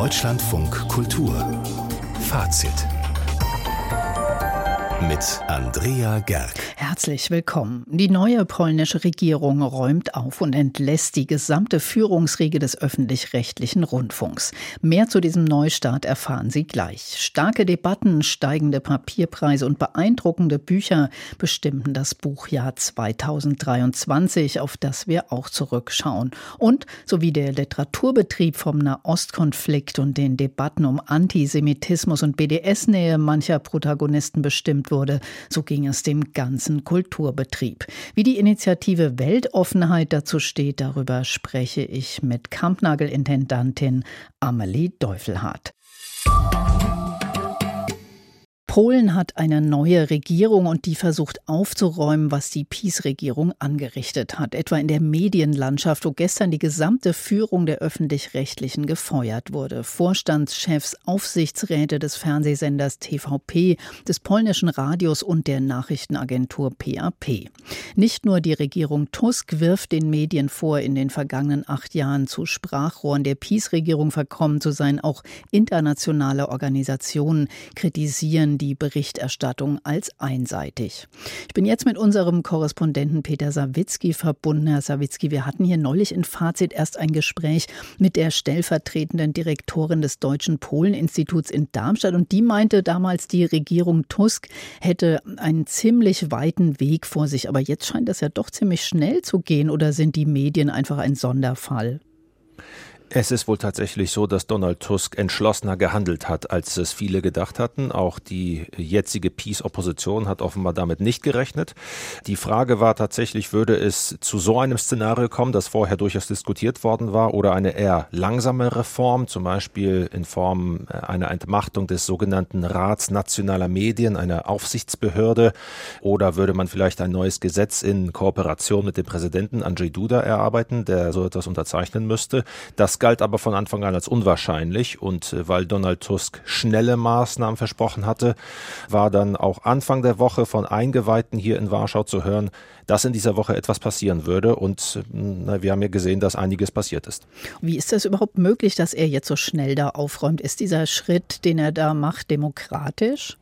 Deutschlandfunk Kultur Fazit mit Andrea Gerg. Herzlich willkommen. Die neue polnische Regierung räumt auf und entlässt die gesamte Führungsriege des öffentlich-rechtlichen Rundfunks. Mehr zu diesem Neustart erfahren Sie gleich. Starke Debatten, steigende Papierpreise und beeindruckende Bücher bestimmten das Buchjahr 2023, auf das wir auch zurückschauen. Und sowie der Literaturbetrieb vom Nahostkonflikt und den Debatten um Antisemitismus und BDS-Nähe mancher Protagonisten bestimmt wurde, so ging es dem ganzen Kulturbetrieb. Wie die Initiative Weltoffenheit dazu steht, darüber spreche ich mit Kampnagel-Intendantin Amelie Deufelhardt. Polen hat eine neue Regierung und die versucht aufzuräumen, was die PiS-Regierung angerichtet hat. Etwa in der Medienlandschaft, wo gestern die gesamte Führung der Öffentlich-Rechtlichen gefeuert wurde. Vorstandschefs, Aufsichtsräte des Fernsehsenders TVP, des polnischen Radios und der Nachrichtenagentur PAP. Nicht nur die Regierung Tusk wirft den Medien vor, in den vergangenen 8 Jahren zu Sprachrohren der PiS-Regierung verkommen zu sein. Auch internationale Organisationen kritisieren die Berichterstattung als einseitig. Ich bin jetzt mit unserem Korrespondenten Peter Sawicki verbunden. Herr Sawicki, wir hatten hier neulich in Fazit erst ein Gespräch mit der stellvertretenden Direktorin des Deutschen Polen-Instituts in Darmstadt und die meinte damals, die Regierung Tusk hätte einen ziemlich weiten Weg vor sich. Aber jetzt scheint das ja doch ziemlich schnell zu gehen, oder sind die Medien einfach ein Sonderfall? Es ist wohl tatsächlich so, dass Donald Tusk entschlossener gehandelt hat, als es viele gedacht hatten. Auch die jetzige PiS-Opposition hat offenbar damit nicht gerechnet. Die Frage war tatsächlich, würde es zu so einem Szenario kommen, das vorher durchaus diskutiert worden war, oder eine eher langsame Reform, zum Beispiel in Form einer Entmachtung des sogenannten Rats nationaler Medien, einer Aufsichtsbehörde, oder würde man vielleicht ein neues Gesetz in Kooperation mit dem Präsidenten Andrzej Duda erarbeiten, der so etwas unterzeichnen müsste. Das galt aber von Anfang an als unwahrscheinlich und weil Donald Tusk schnelle Maßnahmen versprochen hatte, war dann auch Anfang der Woche von Eingeweihten hier in Warschau zu hören, dass in dieser Woche etwas passieren würde und wir haben ja gesehen, dass einiges passiert ist. Wie ist das überhaupt möglich, dass er jetzt so schnell da aufräumt? Ist dieser Schritt, den er da macht, demokratisch?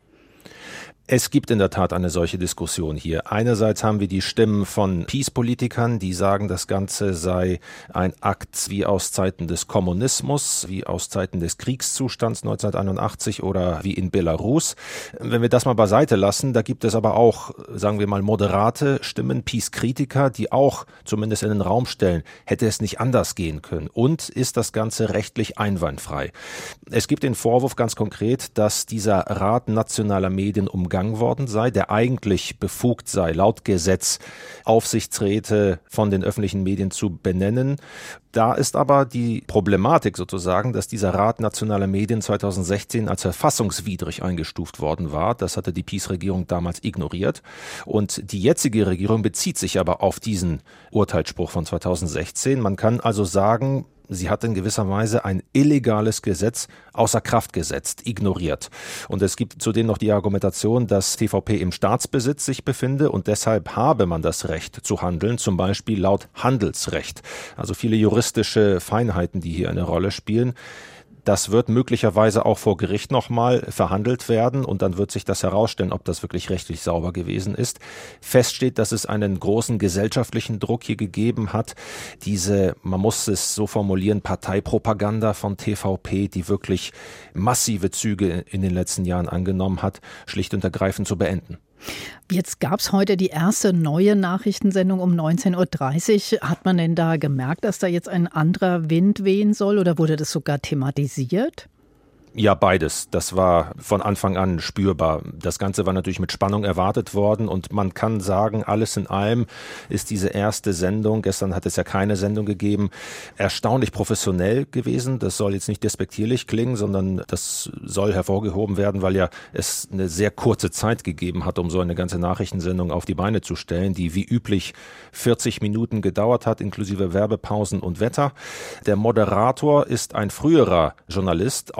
Es gibt in der Tat eine solche Diskussion hier. Einerseits haben wir die Stimmen von PiS-Politikern, die sagen, das Ganze sei ein Akt wie aus Zeiten des Kommunismus, wie aus Zeiten des Kriegszustands 1981 oder wie in Belarus. Wenn wir das mal beiseite lassen, da gibt es aber auch, sagen wir mal, moderate Stimmen, PiS-Kritiker, die auch zumindest in den Raum stellen, hätte es nicht anders gehen können. Und ist das Ganze rechtlich einwandfrei? Es gibt den Vorwurf ganz konkret, dass dieser Rat nationaler Medien umgangen worden sei, der eigentlich befugt sei, laut Gesetz Aufsichtsräte von den öffentlichen Medien zu benennen. Da ist aber die Problematik sozusagen, dass dieser Rat nationaler Medien 2016 als verfassungswidrig eingestuft worden war. Das hatte die PiS-Regierung damals ignoriert. Und die jetzige Regierung bezieht sich aber auf diesen Urteilsspruch von 2016. Man kann also sagen, sie hat in gewisser Weise ein illegales Gesetz außer Kraft gesetzt, ignoriert. Und es gibt zudem noch die Argumentation, dass TVP im Staatsbesitz sich befinde und deshalb habe man das Recht zu handeln, zum Beispiel laut Handelsrecht. Also viele juristische Feinheiten, die hier eine Rolle spielen. Das wird möglicherweise auch vor Gericht nochmal verhandelt werden und dann wird sich das herausstellen, ob das wirklich rechtlich sauber gewesen ist. Fest steht, dass es einen großen gesellschaftlichen Druck hier gegeben hat. Diese, man muss es so formulieren, Parteipropaganda von TVP, die wirklich massive Züge in den letzten Jahren angenommen hat, schlicht und ergreifend zu beenden. Jetzt gab es heute die erste neue Nachrichtensendung um 19.30 Uhr. Hat man denn da gemerkt, dass da jetzt ein anderer Wind wehen soll oder wurde das sogar thematisiert? Ja, beides. Das war von Anfang an spürbar. Das Ganze war natürlich mit Spannung erwartet worden und man kann sagen, alles in allem ist diese erste Sendung, gestern hat es ja keine Sendung gegeben, erstaunlich professionell gewesen. Das soll jetzt nicht despektierlich klingen, sondern das soll hervorgehoben werden, weil ja es eine sehr kurze Zeit gegeben hat, um so eine ganze Nachrichtensendung auf die Beine zu stellen, die wie üblich 40 Minuten gedauert hat, inklusive Werbepausen und Wetter. Der Moderator ist ein früherer Journalist, auch früher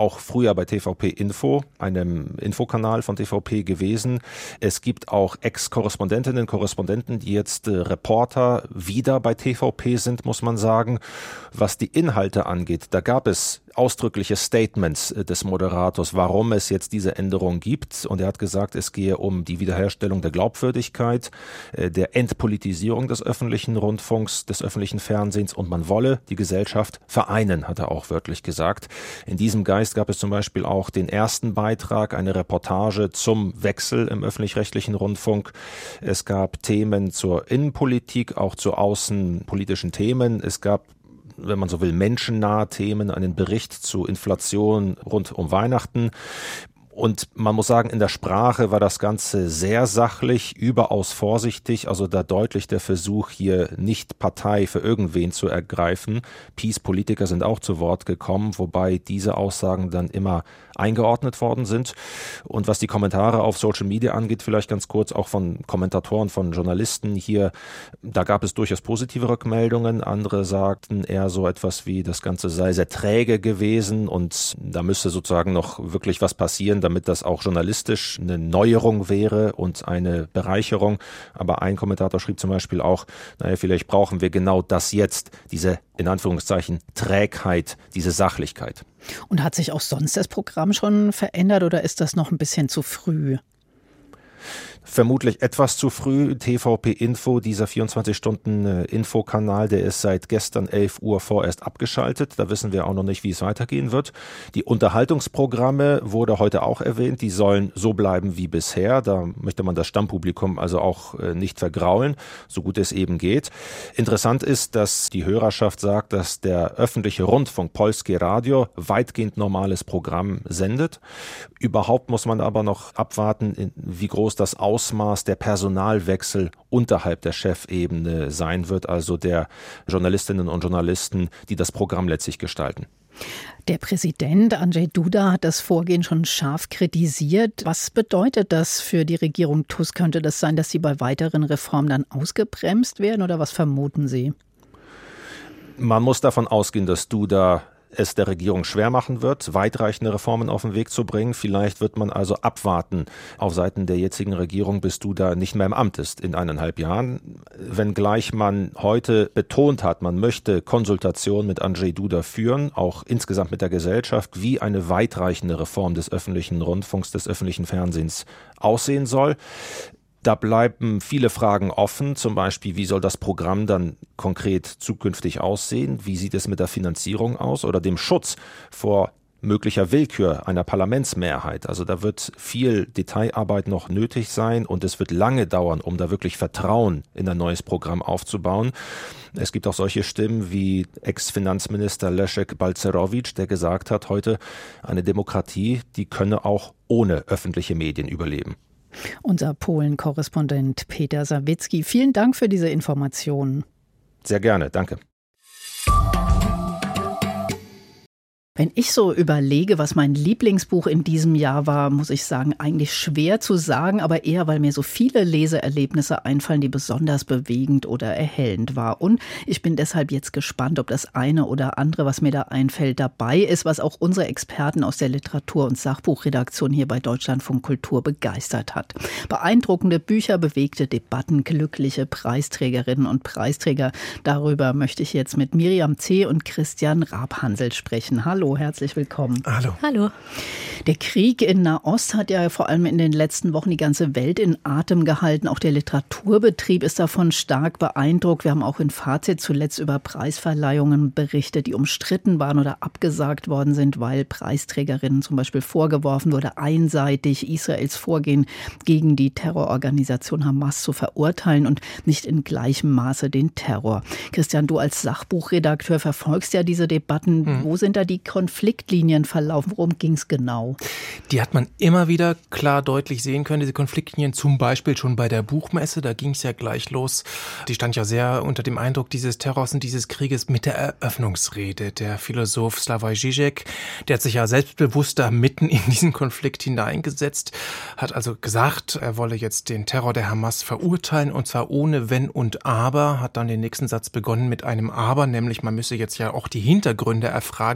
früher bei TVP Info, einem Infokanal von TVP gewesen. Es gibt auch Ex-Korrespondentinnen und Korrespondenten, die jetzt Reporter wieder bei TVP sind, muss man sagen. Was die Inhalte angeht, da gab es ausdrückliche Statements des Moderators, warum es jetzt diese Änderung gibt. Und er hat gesagt, es gehe um die Wiederherstellung der Glaubwürdigkeit, der Entpolitisierung des öffentlichen Rundfunks, des öffentlichen Fernsehens, und man wolle die Gesellschaft vereinen, hat er auch wörtlich gesagt. In diesem Geist gab es zum Beispiel auch den ersten Beitrag, eine Reportage zum Wechsel im öffentlich-rechtlichen Rundfunk. Es gab Themen zur Innenpolitik, auch zu außenpolitischen Themen. Es gab, wenn man so will, menschennahe Themen, einen Bericht zu Inflation rund um Weihnachten. Und man muss sagen, in der Sprache war das Ganze sehr sachlich, überaus vorsichtig, also da deutlich der Versuch, hier nicht Partei für irgendwen zu ergreifen. PiS-Politiker sind auch zu Wort gekommen, wobei diese Aussagen dann immer eingeordnet worden sind. Und was die Kommentare auf Social Media angeht, vielleicht ganz kurz auch von Kommentatoren, von Journalisten hier, da gab es durchaus positive Rückmeldungen. Andere sagten eher so etwas wie, das Ganze sei sehr träge gewesen und da müsste sozusagen noch wirklich was passieren, damit das auch journalistisch eine Neuerung wäre und eine Bereicherung. Aber ein Kommentator schrieb zum Beispiel auch, naja, vielleicht brauchen wir genau das jetzt, diese in Anführungszeichen Trägheit, diese Sachlichkeit. Und hat sich auch sonst das Programm schon verändert oder ist das noch ein bisschen zu früh? Vermutlich etwas zu früh. TVP Info, dieser 24-Stunden-Infokanal, der ist seit gestern 11 Uhr vorerst abgeschaltet. Da wissen wir auch noch nicht, wie es weitergehen wird. Die Unterhaltungsprogramme wurde heute auch erwähnt. Die sollen so bleiben wie bisher. Da möchte man das Stammpublikum also auch nicht vergraulen, so gut es eben geht. Interessant ist, dass die Hörerschaft sagt, dass der öffentliche Rundfunk Polskie Radio weitgehend normales Programm sendet. Überhaupt muss man aber noch abwarten, wie groß das Ausmaß der Personalwechsel unterhalb der Chefebene sein wird, also der Journalistinnen und Journalisten, die das Programm letztlich gestalten. Der Präsident Andrzej Duda hat das Vorgehen schon scharf kritisiert. Was bedeutet das für die Regierung Tusk? Könnte das sein, dass sie bei weiteren Reformen dann ausgebremst werden oder was vermuten Sie? Man muss davon ausgehen, dass Duda es der Regierung schwer machen wird, weitreichende Reformen auf den Weg zu bringen. Vielleicht wird man also abwarten auf Seiten der jetzigen Regierung, bis Duda nicht mehr im Amt ist in 1,5 Jahren. Wenngleich man heute betont hat, man möchte Konsultation mit Andrzej Duda führen, auch insgesamt mit der Gesellschaft, wie eine weitreichende Reform des öffentlichen Rundfunks, des öffentlichen Fernsehens aussehen soll. Da bleiben viele Fragen offen, zum Beispiel, wie soll das Programm dann konkret zukünftig aussehen? Wie sieht es mit der Finanzierung aus oder dem Schutz vor möglicher Willkür einer Parlamentsmehrheit? Also da wird viel Detailarbeit noch nötig sein und es wird lange dauern, um da wirklich Vertrauen in ein neues Programm aufzubauen. Es gibt auch solche Stimmen wie Ex-Finanzminister Leszek Balcerowicz, der gesagt hat heute, eine Demokratie, die könne auch ohne öffentliche Medien überleben. Unser Polen-Korrespondent Peter Sawicki, vielen Dank für diese Informationen. Sehr gerne, danke. Wenn ich so überlege, was mein Lieblingsbuch in diesem Jahr war, muss ich sagen, eigentlich schwer zu sagen, aber eher, weil mir so viele Leseerlebnisse einfallen, die besonders bewegend oder erhellend war. Und ich bin deshalb jetzt gespannt, ob das eine oder andere, was mir da einfällt, dabei ist, was auch unsere Experten aus der Literatur- und Sachbuchredaktion hier bei Deutschlandfunk Kultur begeistert hat. Beeindruckende Bücher, bewegte Debatten, glückliche Preisträgerinnen und Preisträger. Darüber möchte ich jetzt mit Miriam C. und Christian Rabhansel sprechen. Hallo, herzlich willkommen. Hallo. Hallo. Der Krieg in Nahost hat ja vor allem in den letzten Wochen die ganze Welt in Atem gehalten. Auch der Literaturbetrieb ist davon stark beeindruckt. Wir haben auch in Fazit zuletzt über Preisverleihungen berichtet, die umstritten waren oder abgesagt worden sind, weil Preisträgerinnen zum Beispiel vorgeworfen wurde, einseitig Israels Vorgehen gegen die Terrororganisation Hamas zu verurteilen und nicht in gleichem Maße den Terror. Christian, du als Sachbuchredakteur verfolgst ja diese Debatten. Wo sind da die Konfliktlinien verlaufen? Worum ging es genau? Die hat man immer wieder klar deutlich sehen können, diese Konfliktlinien, zum Beispiel schon bei der Buchmesse, da ging es ja gleich los. Die stand ja sehr unter dem Eindruck dieses Terrors und dieses Krieges mit der Eröffnungsrede. Der Philosoph Slavoj Žižek, der hat sich ja selbstbewusster mitten in diesen Konflikt hineingesetzt, hat also gesagt, er wolle jetzt den Terror der Hamas verurteilen und zwar ohne Wenn und Aber, hat dann den nächsten Satz begonnen mit einem Aber, nämlich man müsse jetzt ja auch die Hintergründe erfragen. Wir hatten also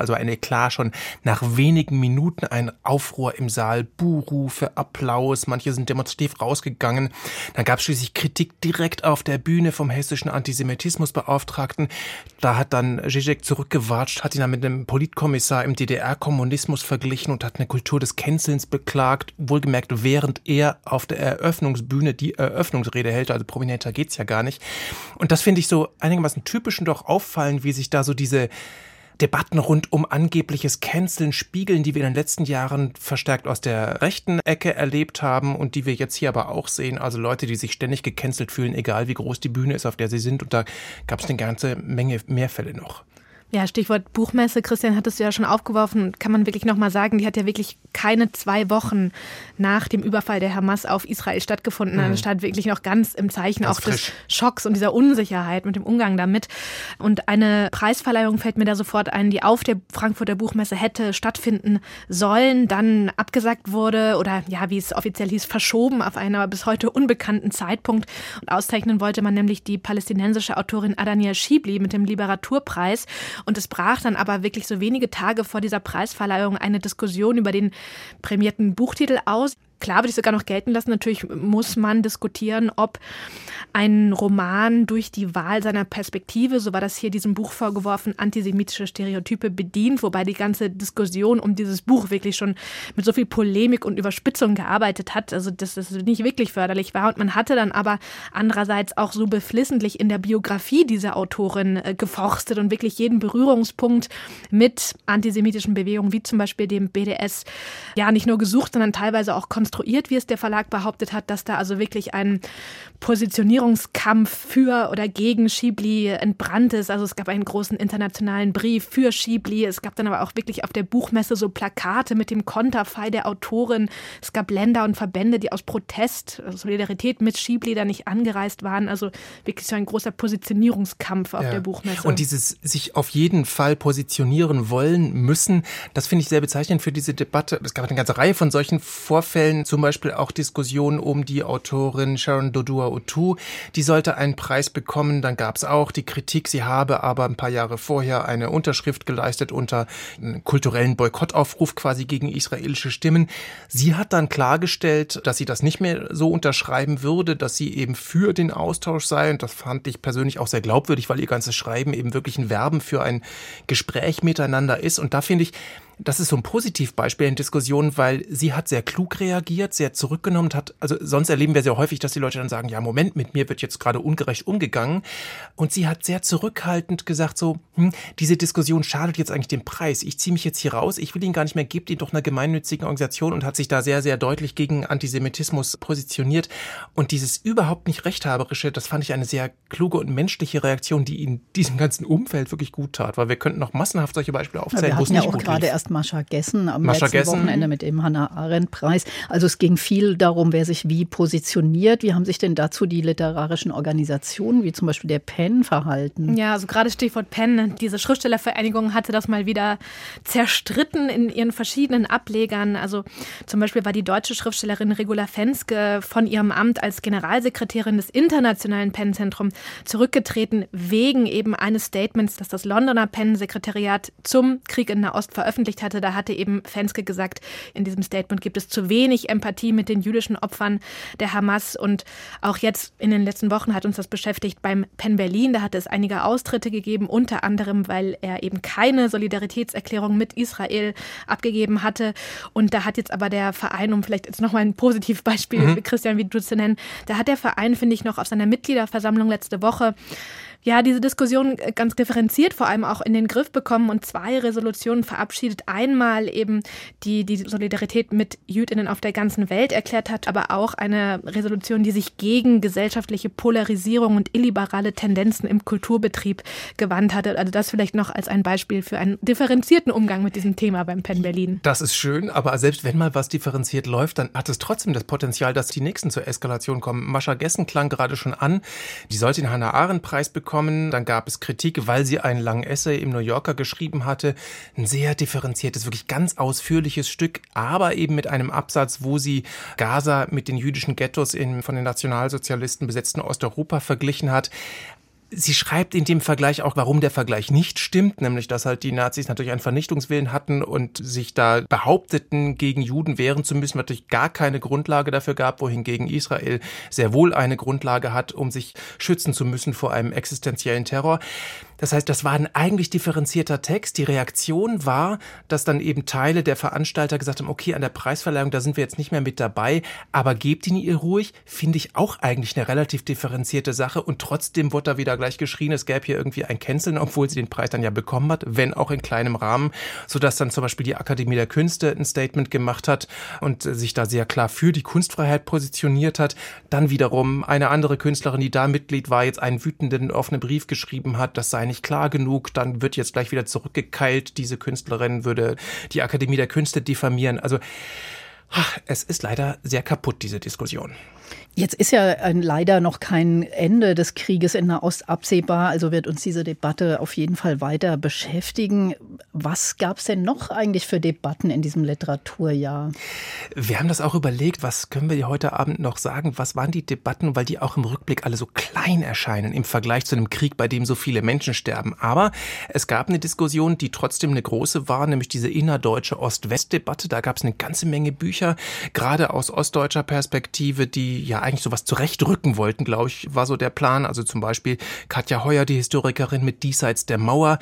also ein Eklat schon nach wenigen Minuten, ein Aufruhr im Saal, Buhrufe, Applaus, manche sind demonstrativ rausgegangen. Dann gab es schließlich Kritik direkt auf der Bühne vom hessischen Antisemitismusbeauftragten. Da hat dann Žižek zurückgewatscht, hat ihn dann mit einem Politkommissar im DDR-Kommunismus verglichen und hat eine Kultur des Cancelns beklagt, wohlgemerkt, während er auf der Eröffnungsbühne die Eröffnungsrede hält, also prominenter geht's ja gar nicht. Und das finde ich so einigermaßen typisch und doch auffallend, wie sich da so diese Debatten rund um angebliches Canceln spiegeln, die wir in den letzten Jahren verstärkt aus der rechten Ecke erlebt haben und die wir jetzt hier aber auch sehen. Also Leute, die sich ständig gecancelt fühlen, egal wie groß die Bühne ist, auf der sie sind. Und da gab es eine ganze Menge mehr Fälle noch. Ja, Stichwort Buchmesse, Christian, hattest du ja schon aufgeworfen, kann man wirklich nochmal sagen, die hat ja wirklich keine 2 Wochen nach dem Überfall der Hamas auf Israel stattgefunden. Also stand wirklich noch ganz im Zeichen ganz auch frisch. Des Schocks und dieser Unsicherheit mit dem Umgang damit. Und eine Preisverleihung fällt mir da sofort ein, die auf der Frankfurter Buchmesse hätte stattfinden sollen, dann abgesagt wurde oder ja, wie es offiziell hieß, verschoben auf einen aber bis heute unbekannten Zeitpunkt. Und auszeichnen wollte man nämlich die palästinensische Autorin Adania Shibli mit dem Literaturpreis. Und es brach dann aber wirklich so wenige Tage vor dieser Preisverleihung eine Diskussion über den prämierten Buchtitel aus. Klar, würde ich sogar noch gelten lassen. Natürlich muss man diskutieren, ob ein Roman durch die Wahl seiner Perspektive, so war das hier diesem Buch vorgeworfen, antisemitische Stereotype bedient, wobei die ganze Diskussion um dieses Buch wirklich schon mit so viel Polemik und Überspitzung gearbeitet hat, also dass das nicht wirklich förderlich war. Und man hatte dann aber andererseits auch so beflissentlich in der Biografie dieser Autorin geforstet und wirklich jeden Berührungspunkt mit antisemitischen Bewegungen, wie zum Beispiel dem BDS, ja nicht nur gesucht, sondern teilweise auch konstruiert, wie es der Verlag behauptet hat, dass da also wirklich ein Positionierungskampf für oder gegen Shibli entbrannt ist. Also es gab einen großen internationalen Brief für Shibli. Es gab dann aber auch wirklich auf der Buchmesse so Plakate mit dem Konterfei der Autorin. Es gab Länder und Verbände, die aus Protest, Solidarität mit Shibli da nicht angereist waren. Also wirklich so ein großer Positionierungskampf auf der Buchmesse. Und dieses sich auf jeden Fall positionieren wollen müssen, das finde ich sehr bezeichnend für diese Debatte. Es gab eine ganze Reihe von solchen Vorfällen, zum Beispiel auch Diskussionen um die Autorin Sharon Dodua-Otoo. Die sollte einen Preis bekommen. Dann gab es auch die Kritik, sie habe aber ein paar Jahre vorher eine Unterschrift geleistet unter einem kulturellen Boykottaufruf quasi gegen israelische Stimmen. Sie hat dann klargestellt, dass sie das nicht mehr so unterschreiben würde, dass sie eben für den Austausch sei. Und das fand ich persönlich auch sehr glaubwürdig, weil ihr ganzes Schreiben eben wirklich ein Werben für ein Gespräch miteinander ist. Und da finde ich, das ist so ein Positivbeispiel in Diskussionen, weil sie hat sehr klug reagiert, sehr zurückgenommen, also sonst erleben wir sehr häufig, dass die Leute dann sagen, ja Moment, mit mir wird jetzt gerade ungerecht umgegangen. Und sie hat sehr zurückhaltend gesagt so, diese Diskussion schadet jetzt eigentlich dem Preis. Ich ziehe mich jetzt hier raus, ich will ihn gar nicht mehr, gebt ihn doch einer gemeinnützigen Organisation und hat sich da sehr, sehr deutlich gegen Antisemitismus positioniert. Und dieses überhaupt nicht Rechthaberische, das fand ich eine sehr kluge und menschliche Reaktion, die in diesem ganzen Umfeld wirklich gut tat, weil wir könnten noch massenhaft solche Beispiele aufzählen, wo es nicht gut lief. Mascha Gessen am letzten Wochenende mit dem Hannah-Arendt-Preis. Also es ging viel darum, wer sich wie positioniert. Wie haben sich denn dazu die literarischen Organisationen, wie zum Beispiel der PEN, verhalten? Ja, also gerade Stichwort PEN. Diese Schriftstellervereinigung hatte das mal wieder zerstritten in ihren verschiedenen Ablegern. Also zum Beispiel war die deutsche Schriftstellerin Regula Fenske von ihrem Amt als Generalsekretärin des internationalen PEN-Zentrum zurückgetreten, wegen eben eines Statements, das das Londoner PEN-Sekretariat zum Krieg in Nahost veröffentlicht hatte. Da hatte eben Fenske gesagt, in diesem Statement gibt es zu wenig Empathie mit den jüdischen Opfern der Hamas. Und auch jetzt in den letzten Wochen hat uns das beschäftigt beim PEN Berlin. Da hat es einige Austritte gegeben, unter anderem, weil er eben keine Solidaritätserklärung mit Israel abgegeben hatte. Und da hat jetzt aber der Verein, um vielleicht jetzt nochmal ein Positivbeispiel, Christian, wie du zu nennen, da hat der Verein, finde ich, noch auf seiner Mitgliederversammlung letzte Woche diese Diskussion ganz differenziert vor allem auch in den Griff bekommen und 2 Resolutionen verabschiedet. Einmal eben die Solidarität mit JüdInnen auf der ganzen Welt erklärt hat, aber auch eine Resolution, die sich gegen gesellschaftliche Polarisierung und illiberale Tendenzen im Kulturbetrieb gewandt hatte. Also das vielleicht noch als ein Beispiel für einen differenzierten Umgang mit diesem Thema beim PEN Berlin. Das ist schön, aber selbst wenn mal was differenziert läuft, dann hat es trotzdem das Potenzial, dass die Nächsten zur Eskalation kommen. Mascha Gessen klang gerade schon an, die sollte den Hannah-Arendt-Preis bekommen. Dann gab es Kritik, weil sie einen langen Essay im New Yorker geschrieben hatte. Ein sehr differenziertes, wirklich ganz ausführliches Stück, aber eben mit einem Absatz, wo sie Gaza mit den jüdischen Ghettos von den Nationalsozialisten besetzten Osteuropa verglichen hat. Sie schreibt in dem Vergleich auch, warum der Vergleich nicht stimmt, nämlich, dass halt die Nazis natürlich einen Vernichtungswillen hatten und sich da behaupteten, gegen Juden wehren zu müssen, natürlich gar keine Grundlage dafür gab, wohingegen Israel sehr wohl eine Grundlage hat, um sich schützen zu müssen vor einem existenziellen Terror. Das heißt, das war ein eigentlich differenzierter Text. Die Reaktion war, dass dann eben Teile der Veranstalter gesagt haben, okay, an der Preisverleihung, da sind wir jetzt nicht mehr mit dabei, aber gebt ihn ihr ruhig, finde ich auch eigentlich eine relativ differenzierte Sache und trotzdem wurde da wieder gleich geschrien, es gäbe hier irgendwie ein Canceln, obwohl sie den Preis dann ja bekommen hat, wenn auch in kleinem Rahmen, sodass dann zum Beispiel die Akademie der Künste ein Statement gemacht hat und sich da sehr klar für die Kunstfreiheit positioniert hat. Dann wiederum eine andere Künstlerin, die da Mitglied war, jetzt einen wütenden offenen Brief geschrieben hat, das sei nicht klar genug, dann wird jetzt gleich wieder zurückgekeilt, diese Künstlerin würde die Akademie der Künste diffamieren. Also es ist leider sehr kaputt, diese Diskussion. Jetzt ist ja leider noch kein Ende des Krieges in Nahost absehbar, also wird uns diese Debatte auf jeden Fall weiter beschäftigen. Was gab es denn noch eigentlich für Debatten in diesem Literaturjahr? Wir haben das auch überlegt, was können wir heute Abend noch sagen? Was waren die Debatten, weil die auch im Rückblick alle so klein erscheinen im Vergleich zu einem Krieg, bei dem so viele Menschen sterben. Aber es gab eine Diskussion, die trotzdem eine große war, nämlich diese innerdeutsche Ost-West-Debatte. Da gab es eine ganze Menge Bücher, gerade aus ostdeutscher Perspektive, die ja eigentlich sowas zurechtrücken wollten, glaube ich, war so der Plan. Also zum Beispiel Katja Heuer, die Historikerin mit Diesseits der Mauer.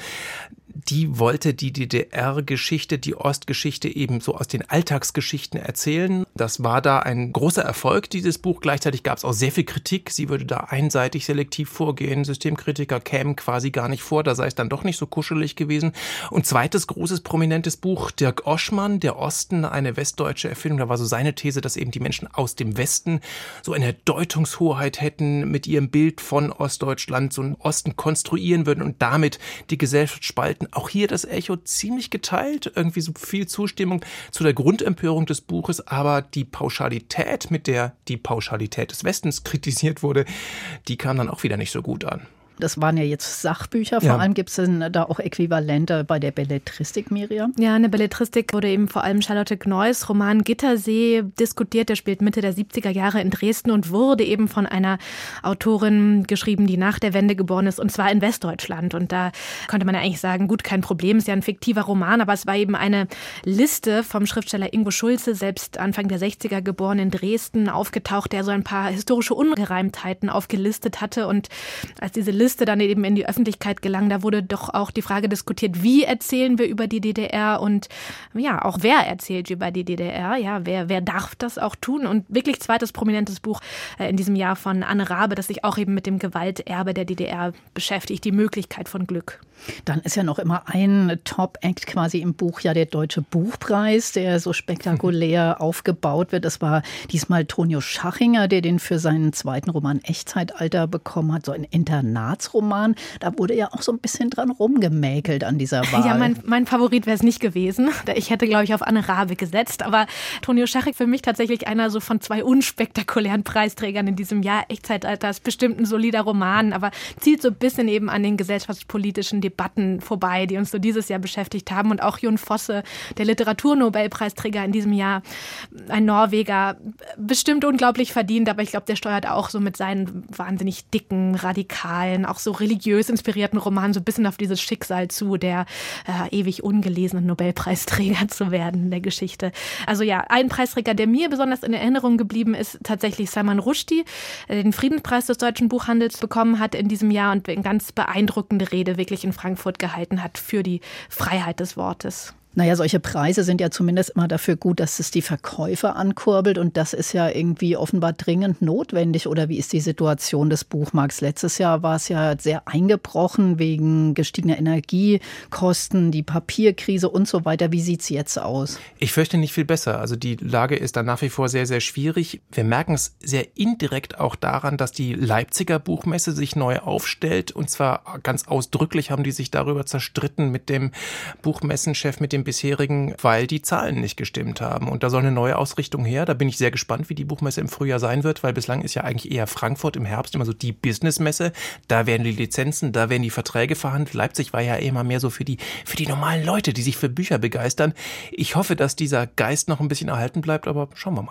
Die wollte die DDR-Geschichte, die Ostgeschichte eben so aus den Alltagsgeschichten erzählen. Das war da ein großer Erfolg, dieses Buch. Gleichzeitig gab es auch sehr viel Kritik. Sie würde da einseitig selektiv vorgehen. Systemkritiker kämen quasi gar nicht vor. Da sei es dann doch nicht so kuschelig gewesen. Und zweites großes, prominentes Buch, Dirk Oschmann, Der Osten, eine westdeutsche Erfindung. Da war so seine These, dass eben die Menschen aus dem Westen so eine Deutungshoheit hätten, mit ihrem Bild von Ostdeutschland so einen Osten konstruieren würden und damit die Gesellschaft spalten. Auch hier das Echo ziemlich geteilt, irgendwie so viel Zustimmung zu der Grundempörung des Buches, aber die Pauschalität, mit der die Pauschalität des Westens kritisiert wurde, die kam dann auch wieder nicht so gut an. Das waren ja jetzt Sachbücher, vor allem gibt es denn da auch Äquivalente bei der Belletristik, Miriam? Ja, in der Belletristik wurde eben vor allem Charlotte Gneuss Roman Gittersee diskutiert. Der spielt Mitte der 70er Jahre in Dresden und wurde eben von einer Autorin geschrieben, die nach der Wende geboren ist, und zwar in Westdeutschland. Und da konnte man ja eigentlich sagen, gut, kein Problem, ist ja ein fiktiver Roman, aber es war eben eine Liste vom Schriftsteller Ingo Schulze, selbst Anfang der 60er geboren in Dresden, aufgetaucht, der so ein paar historische Ungereimtheiten aufgelistet hatte. Und als diese Liste dann eben in die Öffentlichkeit gelang, da wurde doch auch die Frage diskutiert, wie erzählen wir über die DDR und ja, auch wer erzählt über die DDR, ja, wer darf das auch tun? Und wirklich zweites prominentes Buch in diesem Jahr von Anne Rabe, das sich auch eben mit dem Gewalterbe der DDR beschäftigt, die Möglichkeit von Glück. Dann ist ja noch immer ein Top-Act quasi im Buch, ja, der Deutsche Buchpreis, der so spektakulär aufgebaut wird. Das war diesmal Tonio Schachinger, der den für seinen zweiten Roman Echtzeitalter bekommen hat, so ein Internatsroman. Da wurde ja auch so ein bisschen dran rumgemäkelt an dieser Wahl. Ja, mein Favorit wäre es nicht gewesen. Ich hätte, glaube ich, auf Anne Rabe gesetzt. Aber Tonio Schachinger für mich tatsächlich einer so von zwei unspektakulären Preisträgern in diesem Jahr. Echtzeitalter ist bestimmt ein solider Roman, aber zielt so ein bisschen eben an den gesellschaftspolitischen Debatten vorbei, die uns so dieses Jahr beschäftigt haben. Und auch Jon Fosse, der Literaturnobelpreisträger in diesem Jahr, ein Norweger, bestimmt unglaublich verdient, aber ich glaube, der steuert auch so mit seinen wahnsinnig dicken, radikalen, auch so religiös inspirierten Romanen so ein bisschen auf dieses Schicksal zu, der ewig ungelesenen Nobelpreisträger zu werden in der Geschichte. Also ja, ein Preisträger, der mir besonders in Erinnerung geblieben ist, tatsächlich Salman Rushdie, der den Friedenspreis des deutschen Buchhandels bekommen hat in diesem Jahr und eine ganz beeindruckende Rede wirklich in Frankfurt gehalten hat für die Freiheit des Wortes. Naja, solche Preise sind ja zumindest immer dafür gut, dass es die Verkäufer ankurbelt. Und das ist ja irgendwie offenbar dringend notwendig. Oder wie ist die Situation des Buchmarkts? Letztes Jahr war es ja sehr eingebrochen wegen gestiegener Energiekosten, die Papierkrise und so weiter. Wie sieht es jetzt aus? Ich fürchte nicht viel besser. Also die Lage ist da nach wie vor sehr, sehr schwierig. Wir merken es sehr indirekt auch daran, dass die Leipziger Buchmesse sich neu aufstellt. Und zwar ganz ausdrücklich haben die sich darüber zerstritten mit dem Buchmessenchef, mit dem bisherigen, weil die Zahlen nicht gestimmt haben. Und da soll eine neue Ausrichtung her. Da bin ich sehr gespannt, wie die Buchmesse im Frühjahr sein wird, weil bislang ist ja eigentlich eher Frankfurt im Herbst immer so die Businessmesse. Da werden die Lizenzen, da werden die Verträge verhandelt. Leipzig war ja immer mehr so für die normalen Leute, die sich für Bücher begeistern. Ich hoffe, dass dieser Geist noch ein bisschen erhalten bleibt, aber schauen wir mal.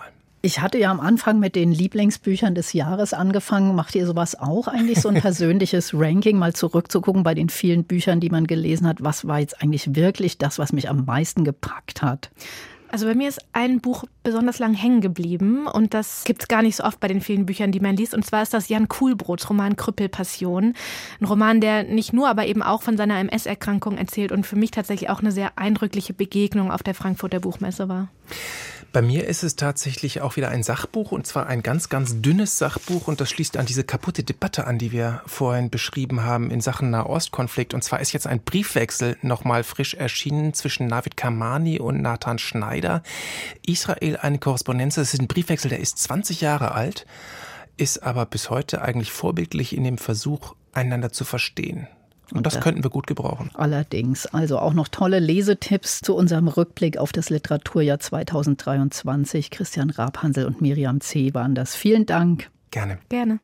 Ich hatte ja am Anfang mit den Lieblingsbüchern des Jahres angefangen. Macht ihr sowas auch eigentlich, so ein persönliches Ranking, mal zurückzugucken bei den vielen Büchern, die man gelesen hat? Was war jetzt eigentlich wirklich das, was mich am meisten gepackt hat? Also bei mir ist ein Buch besonders lang hängen geblieben und das gibt es gar nicht so oft bei den vielen Büchern, die man liest. Und zwar ist das Jan Kuhlbrots Roman Krüppelpassion. Ein Roman, der nicht nur, aber eben auch von seiner MS-Erkrankung erzählt und für mich tatsächlich auch eine sehr eindrückliche Begegnung auf der Frankfurter Buchmesse war. Bei mir ist es tatsächlich auch wieder ein Sachbuch, und zwar ein ganz, ganz dünnes Sachbuch, und das schließt an diese kaputte Debatte an, die wir vorhin beschrieben haben in Sachen Nahostkonflikt. Und zwar ist jetzt ein Briefwechsel nochmal frisch erschienen zwischen Navid Kamani und Nathan Schneider. Israel, eine Korrespondenz. Das ist ein Briefwechsel, der ist 20 Jahre alt, ist aber bis heute eigentlich vorbildlich in dem Versuch, einander zu verstehen. Und das könnten wir gut gebrauchen. Allerdings. Also auch noch tolle Lesetipps zu unserem Rückblick auf das Literaturjahr 2023. Christian Rabhansel und Miriam C. waren das. Vielen Dank. Gerne. Gerne.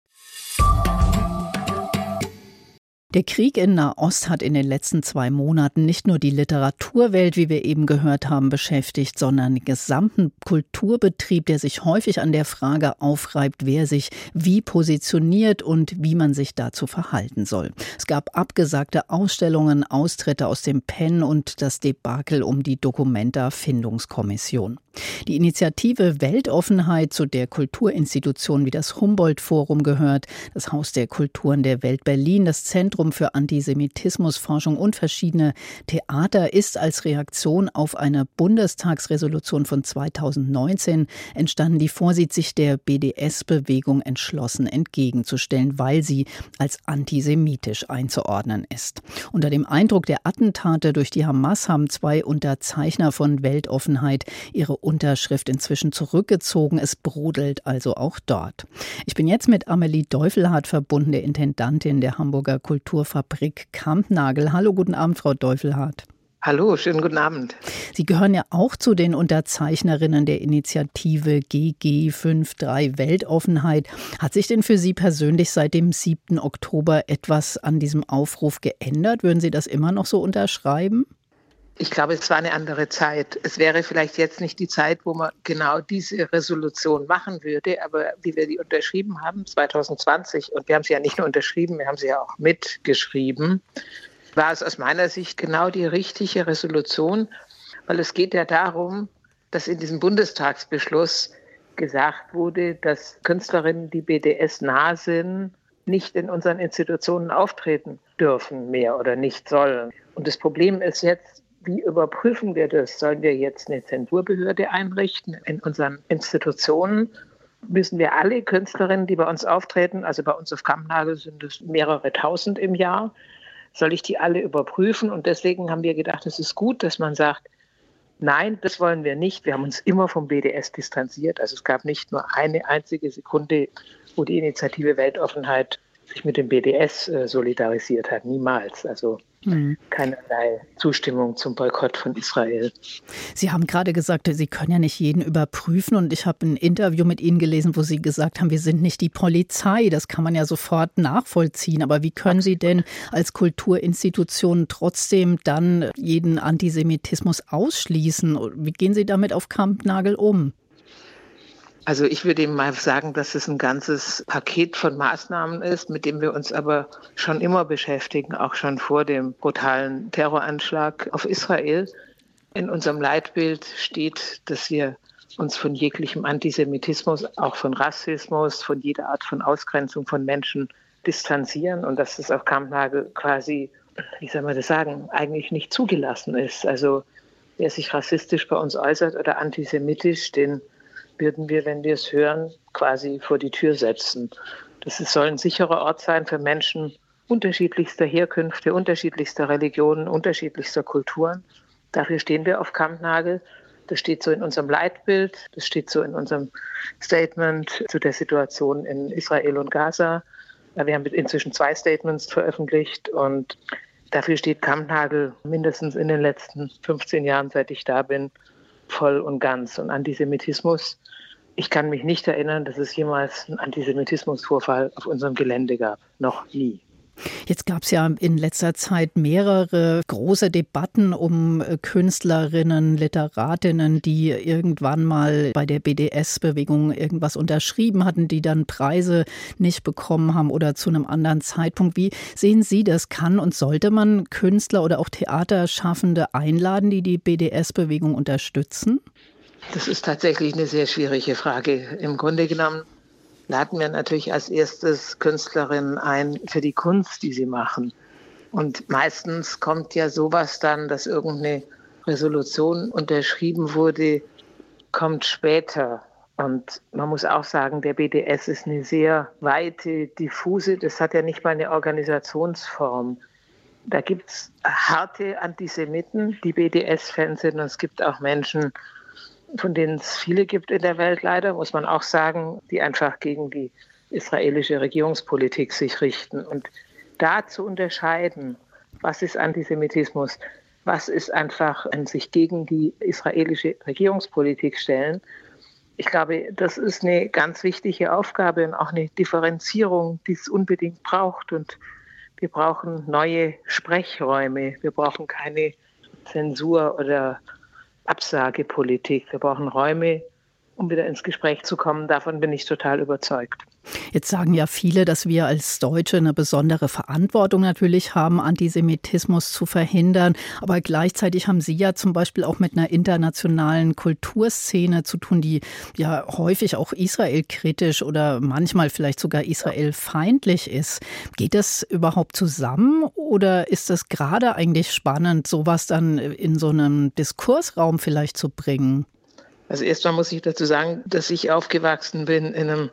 Der Krieg in Nahost hat in den letzten 2 Monaten nicht nur die Literaturwelt, wie wir eben gehört haben, beschäftigt, sondern den gesamten Kulturbetrieb, der sich häufig an der Frage aufreibt, wer sich wie positioniert und wie man sich dazu verhalten soll. Es gab abgesagte Ausstellungen, Austritte aus dem PEN und das Debakel um die Documenta-Findungskommission. Die Initiative Weltoffenheit, zu der Kulturinstitutionen wie das Humboldt-Forum gehört, das Haus der Kulturen der Welt Berlin, das Zentrum für Antisemitismusforschung und verschiedene Theater, ist als Reaktion auf eine Bundestagsresolution von 2019 entstanden, die vorsieht, sich der BDS-Bewegung entschlossen entgegenzustellen, weil sie als antisemitisch einzuordnen ist. Unter dem Eindruck der Attentate durch die Hamas haben 2 Unterzeichner von Weltoffenheit ihre Unterschrift inzwischen zurückgezogen. Es brodelt also auch dort. Ich bin jetzt mit Amelie Deufelhardt verbunden, der Intendantin der Hamburger Kulturfabrik Kampnagel. Hallo, guten Abend, Frau Deufelhardt. Hallo, schönen guten Abend. Sie gehören ja auch zu den Unterzeichnerinnen der Initiative GG53 Weltoffenheit. Hat sich denn für Sie persönlich seit dem 7. Oktober etwas an diesem Aufruf geändert? Würden Sie das immer noch so unterschreiben? Ich glaube, es war eine andere Zeit. Es wäre vielleicht jetzt nicht die Zeit, wo man genau diese Resolution machen würde, aber wie wir die unterschrieben haben, 2020, und wir haben sie ja nicht nur unterschrieben, wir haben sie ja auch mitgeschrieben, war es aus meiner Sicht genau die richtige Resolution, weil es geht ja darum, dass in diesem Bundestagsbeschluss gesagt wurde, dass Künstlerinnen, die BDS nah sind, nicht in unseren Institutionen auftreten dürfen mehr oder nicht sollen. Und das Problem ist jetzt, wie überprüfen wir das? Sollen wir jetzt eine Zensurbehörde einrichten in unseren Institutionen? Müssen wir alle Künstlerinnen, die bei uns auftreten, also bei uns auf Kampnagel sind es mehrere tausend im Jahr, soll ich die alle überprüfen? Und deswegen haben wir gedacht, es ist gut, dass man sagt, nein, das wollen wir nicht. Wir haben uns immer vom BDS distanziert. Also es gab nicht nur eine einzige Sekunde, wo die Initiative Weltoffenheit sich mit dem BDS solidarisiert hat. Niemals. Also keinerlei Zustimmung zum Boykott von Israel. Sie haben gerade gesagt, Sie können ja nicht jeden überprüfen. Und ich habe ein Interview mit Ihnen gelesen, wo Sie gesagt haben, wir sind nicht die Polizei. Das kann man ja sofort nachvollziehen. Aber wie können Sie denn als Kulturinstitution trotzdem dann jeden Antisemitismus ausschließen? Wie gehen Sie damit auf Kampnagel um? Also ich würde mal sagen, dass es ein ganzes Paket von Maßnahmen ist, mit dem wir uns aber schon immer beschäftigen, auch schon vor dem brutalen Terroranschlag auf Israel. In unserem Leitbild steht, dass wir uns von jeglichem Antisemitismus, auch von Rassismus, von jeder Art von Ausgrenzung von Menschen distanzieren und dass es auf Kampnagel quasi, wie soll man das sagen, eigentlich nicht zugelassen ist. Also wer sich rassistisch bei uns äußert oder antisemitisch, den würden wir, wenn wir es hören, quasi vor die Tür setzen. Soll ein sicherer Ort sein für Menschen unterschiedlichster Herkünfte, unterschiedlichster Religionen, unterschiedlichster Kulturen. Dafür stehen wir auf Kampnagel. Das steht so in unserem Leitbild, das steht so in unserem Statement zu der Situation in Israel und Gaza. Wir haben inzwischen 2 Statements veröffentlicht und dafür steht Kampnagel mindestens in den letzten 15 Jahren, seit ich da bin, voll und ganz. Und Antisemitismus, ich kann mich nicht erinnern, dass es jemals einen Antisemitismusvorfall auf unserem Gelände gab. Noch nie. Jetzt gab es ja in letzter Zeit mehrere große Debatten um Künstlerinnen, Literatinnen, die irgendwann mal bei der BDS-Bewegung irgendwas unterschrieben hatten, die dann Preise nicht bekommen haben oder zu einem anderen Zeitpunkt. Wie sehen Sie das? Kann und sollte man Künstler oder auch Theaterschaffende einladen, die die BDS-Bewegung unterstützen? Das ist tatsächlich eine sehr schwierige Frage. Im Grunde genommen laden wir natürlich als erstes Künstlerinnen ein für die Kunst, die sie machen. Und meistens kommt ja sowas dann, dass irgendeine Resolution unterschrieben wurde, kommt später. Und man muss auch sagen, der BDS ist eine sehr weite, diffuse, das hat ja nicht mal eine Organisationsform. Da gibt es harte Antisemiten, die BDS-Fans sind, und es gibt auch Menschen, von denen es viele gibt in der Welt leider, muss man auch sagen, die einfach gegen die israelische Regierungspolitik sich richten. Und da zu unterscheiden, was ist Antisemitismus, was ist einfach ein sich gegen die israelische Regierungspolitik stellen, ich glaube, das ist eine ganz wichtige Aufgabe und auch eine Differenzierung, die es unbedingt braucht. Und wir brauchen neue Sprechräume, wir brauchen keine Zensur oder Absagepolitik. Wir brauchen Räume, um wieder ins Gespräch zu kommen. Davon bin ich total überzeugt. Jetzt sagen ja viele, dass wir als Deutsche eine besondere Verantwortung natürlich haben, Antisemitismus zu verhindern. Aber gleichzeitig haben Sie ja zum Beispiel auch mit einer internationalen Kulturszene zu tun, die ja häufig auch israelkritisch oder manchmal vielleicht sogar israelfeindlich ist. Geht das überhaupt zusammen oder ist es gerade eigentlich spannend, sowas dann in so einem Diskursraum vielleicht zu bringen? Also erstmal muss ich dazu sagen, dass ich aufgewachsen bin in einem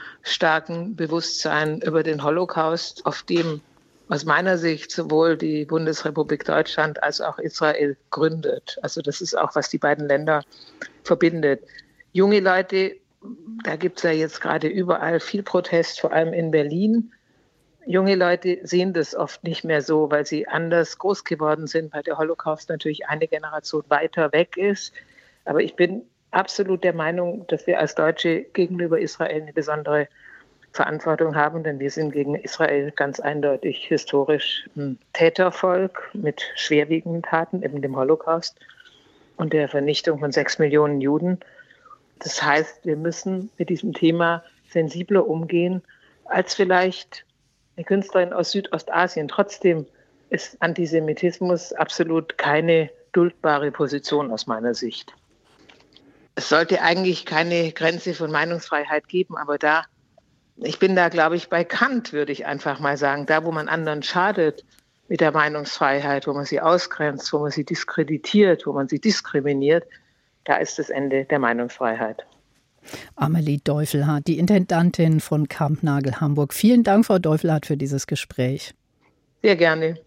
starken Bewusstsein über den Holocaust, auf dem aus meiner Sicht sowohl die Bundesrepublik Deutschland als auch Israel gründet. Also das ist auch, was die beiden Länder verbindet. Junge Leute, da gibt es ja jetzt gerade überall viel Protest, vor allem in Berlin. Junge Leute sehen das oft nicht mehr so, weil sie anders groß geworden sind, weil der Holocaust natürlich eine Generation weiter weg ist. Aber ich bin absolut der Meinung, dass wir als Deutsche gegenüber Israel eine besondere Verantwortung haben, denn wir sind gegen Israel ganz eindeutig historisch ein Tätervolk mit schwerwiegenden Taten, eben dem Holocaust und der Vernichtung von 6 Millionen Juden. Das heißt, wir müssen mit diesem Thema sensibler umgehen als vielleicht eine Künstlerin aus Südostasien. Trotzdem ist Antisemitismus absolut keine duldbare Position aus meiner Sicht. Es sollte eigentlich keine Grenze von Meinungsfreiheit geben, aber ich bin da, glaube ich, bei Kant, würde ich einfach mal sagen, da, wo man anderen schadet mit der Meinungsfreiheit, wo man sie ausgrenzt, wo man sie diskreditiert, wo man sie diskriminiert, da ist das Ende der Meinungsfreiheit. Amelie Deufelhardt, die Intendantin von Kampnagel Hamburg. Vielen Dank, Frau Deufelhardt, für dieses Gespräch. Sehr gerne.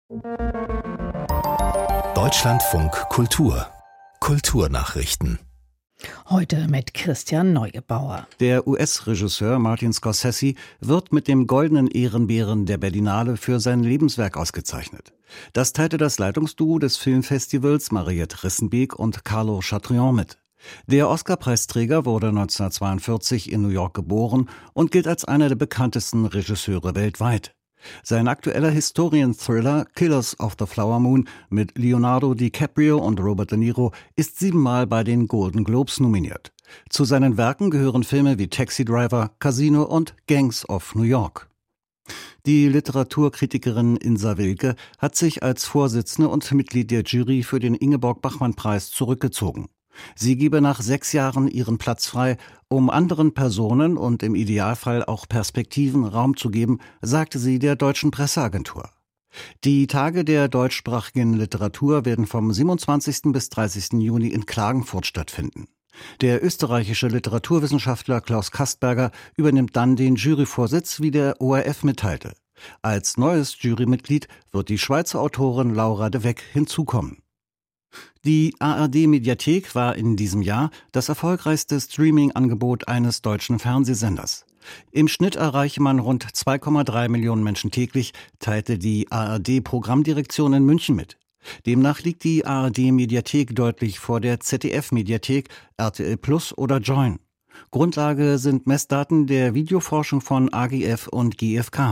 Deutschlandfunk Kultur. Kulturnachrichten. Heute mit Christian Neugebauer. Der US-Regisseur Martin Scorsese wird mit dem Goldenen Ehrenbären der Berlinale für sein Lebenswerk ausgezeichnet. Das teilte das Leitungsduo des Filmfestivals Mariette Rissenbeek und Carlo Chatrion mit. Der Oscar-Preisträger wurde 1942 in New York geboren und gilt als einer der bekanntesten Regisseure weltweit. Sein aktueller Historien-Thriller Killers of the Flower Moon mit Leonardo DiCaprio und Robert De Niro ist 7-mal bei den Golden Globes nominiert. Zu seinen Werken gehören Filme wie Taxi Driver, Casino und Gangs of New York. Die Literaturkritikerin Insa Wilke hat sich als Vorsitzende und Mitglied der Jury für den Ingeborg-Bachmann-Preis zurückgezogen. Sie gebe nach 6 Jahren ihren Platz frei, um anderen Personen und im Idealfall auch Perspektiven Raum zu geben, sagte sie der Deutschen Presseagentur. Die Tage der deutschsprachigen Literatur werden vom 27. bis 30. Juni in Klagenfurt stattfinden. Der österreichische Literaturwissenschaftler Klaus Kastberger übernimmt dann den Juryvorsitz, wie der ORF mitteilte. Als neues Jurymitglied wird die Schweizer Autorin Laura de Weck hinzukommen. Die ARD-Mediathek war in diesem Jahr das erfolgreichste Streaming-Angebot eines deutschen Fernsehsenders. Im Schnitt erreiche man rund 2,3 Millionen Menschen täglich, teilte die ARD-Programmdirektion in München mit. Demnach liegt die ARD-Mediathek deutlich vor der ZDF-Mediathek, RTL Plus oder Joyn. Grundlage sind Messdaten der Videoforschung von AGF und GfK.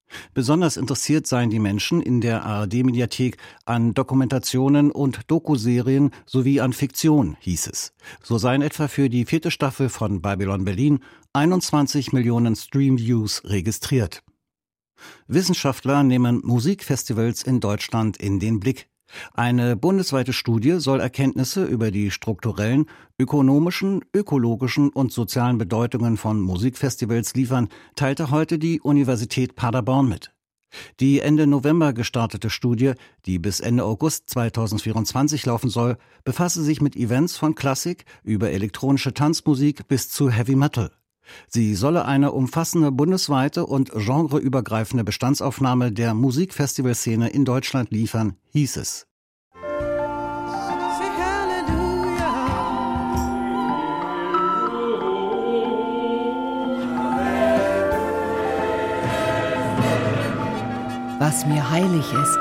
Besonders interessiert seien die Menschen in der ARD-Mediathek an Dokumentationen und Dokuserien sowie an Fiktion, hieß es. So seien etwa für die 4. Staffel von Babylon Berlin 21 Millionen Streamviews registriert. Wissenschaftler nehmen Musikfestivals in Deutschland in den Blick. Eine bundesweite Studie soll Erkenntnisse über die strukturellen, ökonomischen, ökologischen und sozialen Bedeutungen von Musikfestivals liefern, teilte heute die Universität Paderborn mit. Die Ende November gestartete Studie, die bis Ende August 2024 laufen soll, befasse sich mit Events von Klassik über elektronische Tanzmusik bis zu Heavy Metal. Sie solle eine umfassende bundesweite und genreübergreifende Bestandsaufnahme der Musikfestivalszene in Deutschland liefern, hieß es. Was mir heilig ist.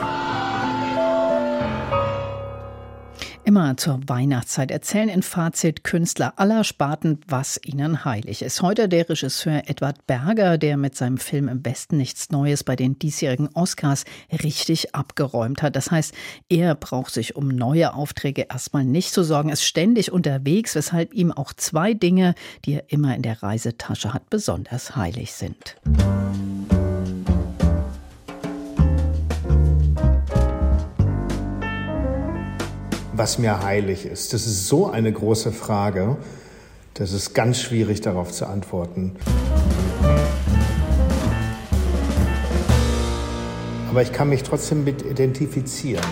Immer zur Weihnachtszeit erzählen in Fazit Künstler aller Sparten, was ihnen heilig ist. Heute der Regisseur Edward Berger, der mit seinem Film Im Westen nichts Neues bei den diesjährigen Oscars richtig abgeräumt hat. Das heißt, er braucht sich um neue Aufträge erstmal nicht zu sorgen, ist ständig unterwegs, weshalb ihm auch 2 Dinge, die er immer in der Reisetasche hat, besonders heilig sind. Was mir heilig ist, das ist so eine große Frage, das ist ganz schwierig darauf zu antworten. Aber ich kann mich trotzdem mit identifizieren.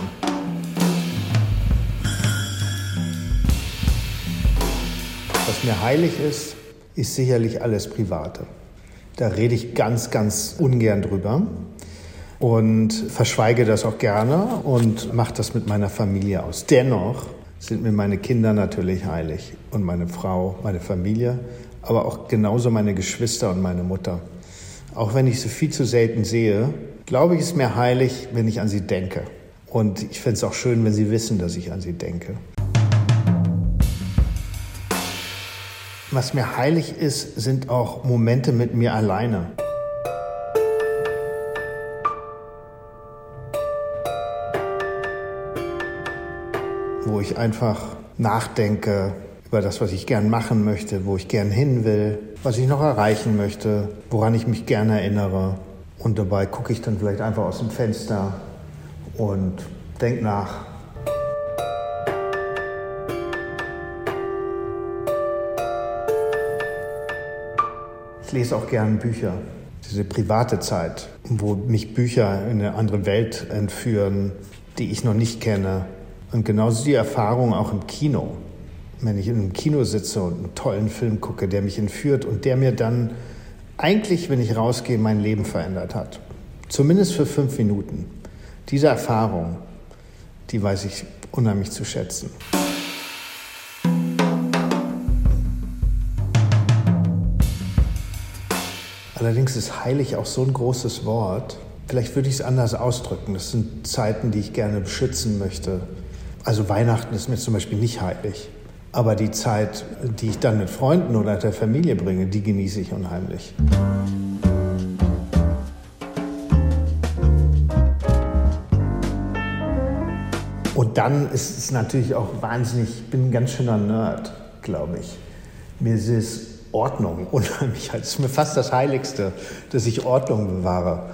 Was mir heilig ist, ist sicherlich alles Private. Da rede ich ganz, ganz ungern drüber. Und verschweige das auch gerne und mache das mit meiner Familie aus. Dennoch sind mir meine Kinder natürlich heilig und meine Frau, meine Familie, aber auch genauso meine Geschwister und meine Mutter. Auch wenn ich sie viel zu selten sehe, glaube ich, ist mir heilig, wenn ich an sie denke. Und ich fände es auch schön, wenn sie wissen, dass ich an sie denke. Was mir heilig ist, sind auch Momente mit mir alleine. Wo ich einfach nachdenke über das, was ich gern machen möchte, wo ich gern hin will, was ich noch erreichen möchte, woran ich mich gern erinnere. Und dabei gucke ich dann vielleicht einfach aus dem Fenster und denke nach. Ich lese auch gern Bücher. Diese private Zeit, wo mich Bücher in eine andere Welt entführen, die ich noch nicht kenne. Und genauso die Erfahrung auch im Kino. Wenn ich in einem Kino sitze und einen tollen Film gucke, der mich entführt und der mir dann eigentlich, wenn ich rausgehe, mein Leben verändert hat. Zumindest für 5 Minuten. Diese Erfahrung, die weiß ich unheimlich zu schätzen. Allerdings ist heilig auch so ein großes Wort. Vielleicht würde ich es anders ausdrücken. Das sind Zeiten, die ich gerne beschützen möchte. Also Weihnachten ist mir zum Beispiel nicht heilig. Aber die Zeit, die ich dann mit Freunden oder der Familie bringe, die genieße ich unheimlich. Und dann ist es natürlich auch wahnsinnig, ich bin ein ganz schöner Nerd, glaube ich. Mir ist es Ordnung unheimlich. Es ist mir fast das Heiligste, dass ich Ordnung bewahre.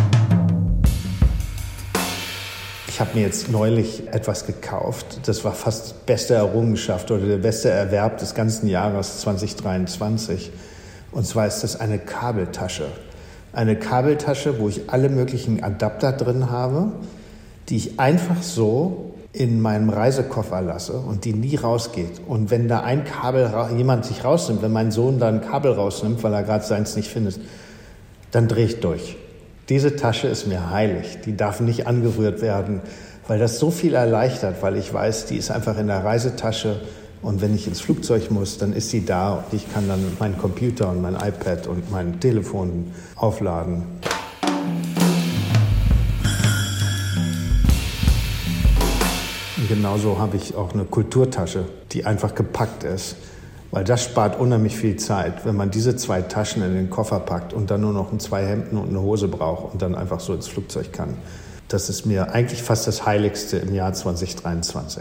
Ich habe mir jetzt neulich etwas gekauft. Das war fast die beste Errungenschaft oder der beste Erwerb des ganzen Jahres 2023. Und zwar ist das eine Kabeltasche. Eine Kabeltasche, wo ich alle möglichen Adapter drin habe, die ich einfach so in meinem Reisekoffer lasse und die nie rausgeht. Und wenn da ein Kabel jemand sich rausnimmt, wenn mein Sohn da ein Kabel rausnimmt, weil er gerade seins nicht findet, dann drehe ich durch. Diese Tasche ist mir heilig. Die darf nicht angerührt werden, weil das so viel erleichtert, weil ich weiß, die ist einfach in der Reisetasche und wenn ich ins Flugzeug muss, dann ist sie da und ich kann dann meinen Computer und mein iPad und mein Telefon aufladen. Und genauso habe ich auch eine Kulturtasche, die einfach gepackt ist Weil das spart unheimlich viel Zeit, wenn man diese 2 Taschen in den Koffer packt und dann nur noch 2 Hemden und eine Hose braucht und dann einfach so ins Flugzeug kann. Das ist mir eigentlich fast das Heiligste im Jahr 2023.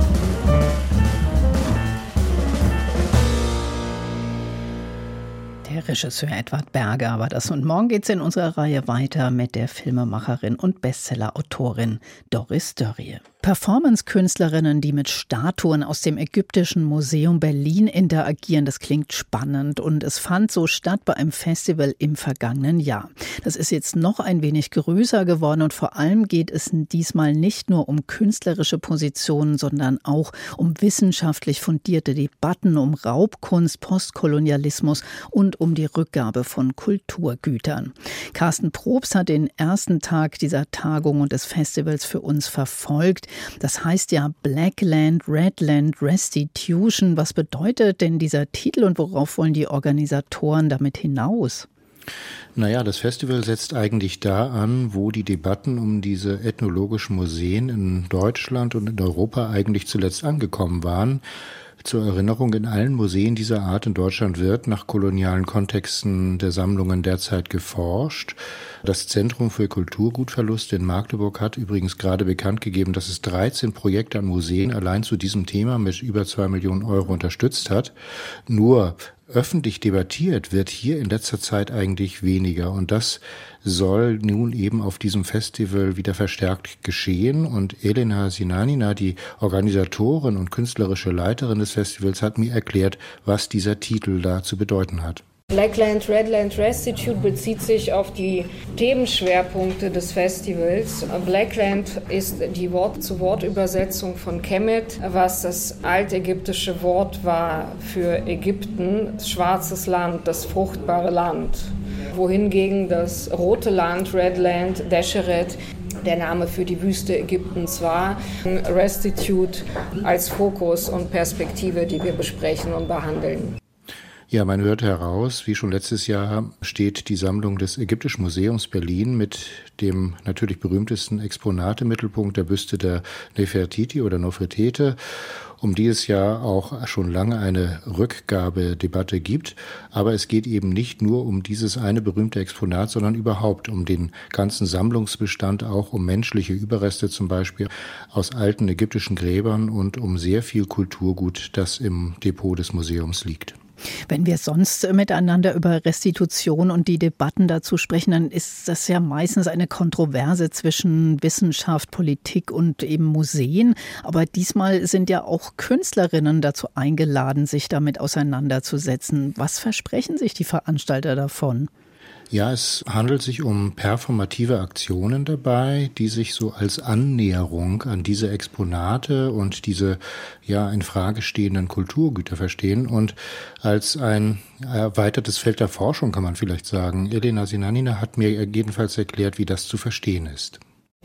Der Regisseur Edward Berger war das. Und morgen geht's in unserer Reihe weiter mit der Filmemacherin und Bestseller-Autorin Doris Dörrie. Performance-Künstlerinnen, die mit Statuen aus dem Ägyptischen Museum Berlin interagieren, das klingt spannend und es fand so statt bei einem Festival im vergangenen Jahr. Das ist jetzt noch ein wenig größer geworden und vor allem geht es diesmal nicht nur um künstlerische Positionen, sondern auch um wissenschaftlich fundierte Debatten, um Raubkunst, Postkolonialismus und um die Rückgabe von Kulturgütern. Carsten Probst hat den ersten Tag dieser Tagung und des Festivals für uns verfolgt. Das heißt ja Black Land, Red Land, Restitution. Was bedeutet denn dieser Titel und worauf wollen die Organisatoren damit hinaus? Naja, das Festival setzt eigentlich da an, wo die Debatten um diese ethnologischen Museen in Deutschland und in Europa eigentlich zuletzt angekommen waren. Zur Erinnerung, in allen Museen dieser Art in Deutschland wird nach kolonialen Kontexten der Sammlungen derzeit geforscht. Das Zentrum für Kulturgutverluste in Magdeburg hat übrigens gerade bekannt gegeben, dass es 13 Projekte an Museen allein zu diesem Thema mit über 2 Millionen Euro unterstützt hat. Nur öffentlich debattiert wird hier in letzter Zeit eigentlich weniger und das soll nun eben auf diesem Festival wieder verstärkt geschehen und Elena Sinanina, die Organisatorin und künstlerische Leiterin des Festivals, hat mir erklärt, was dieser Titel da zu bedeuten hat. Black Land, Red Land, Restitute bezieht sich auf die Themenschwerpunkte des Festivals. Black Land ist die Wort-zu-Wort-Übersetzung von Kemet, was das altägyptische Wort war für Ägypten, schwarzes Land, das fruchtbare Land. Wohingegen das rote Land, Red Land, Desheret, der Name für die Wüste Ägyptens war. Restitute als Fokus und Perspektive, die wir besprechen und behandeln. Ja, man hört heraus, wie schon letztes Jahr steht die Sammlung des Ägyptischen Museums Berlin mit dem natürlich berühmtesten Exponat im Mittelpunkt, der Büste der Nefertiti oder Nofretete, um die es ja auch schon lange eine Rückgabedebatte gibt. Aber es geht eben nicht nur um dieses eine berühmte Exponat, sondern überhaupt um den ganzen Sammlungsbestand, auch um menschliche Überreste zum Beispiel aus alten ägyptischen Gräbern und um sehr viel Kulturgut, das im Depot des Museums liegt. Wenn wir sonst miteinander über Restitution und die Debatten dazu sprechen, dann ist das ja meistens eine Kontroverse zwischen Wissenschaft, Politik und eben Museen. Aber diesmal sind ja auch Künstlerinnen dazu eingeladen, sich damit auseinanderzusetzen. Was versprechen sich die Veranstalter davon? Ja, es handelt sich um performative Aktionen dabei, die sich so als Annäherung an diese Exponate und diese ja in Frage stehenden Kulturgüter verstehen und als ein erweitertes Feld der Forschung, kann man vielleicht sagen. Elena Sinanina hat mir jedenfalls erklärt, wie das zu verstehen ist.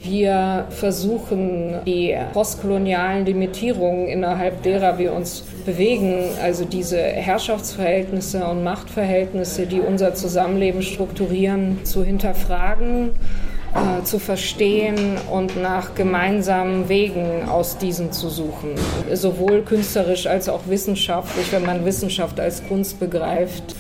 Wir versuchen, die postkolonialen Limitierungen, innerhalb derer wir uns bewegen, also diese Herrschaftsverhältnisse und Machtverhältnisse, die unser Zusammenleben strukturieren, zu hinterfragen, zu verstehen und nach gemeinsamen Wegen aus diesen zu suchen. Sowohl künstlerisch als auch wissenschaftlich, wenn man Wissenschaft als Kunst begreift.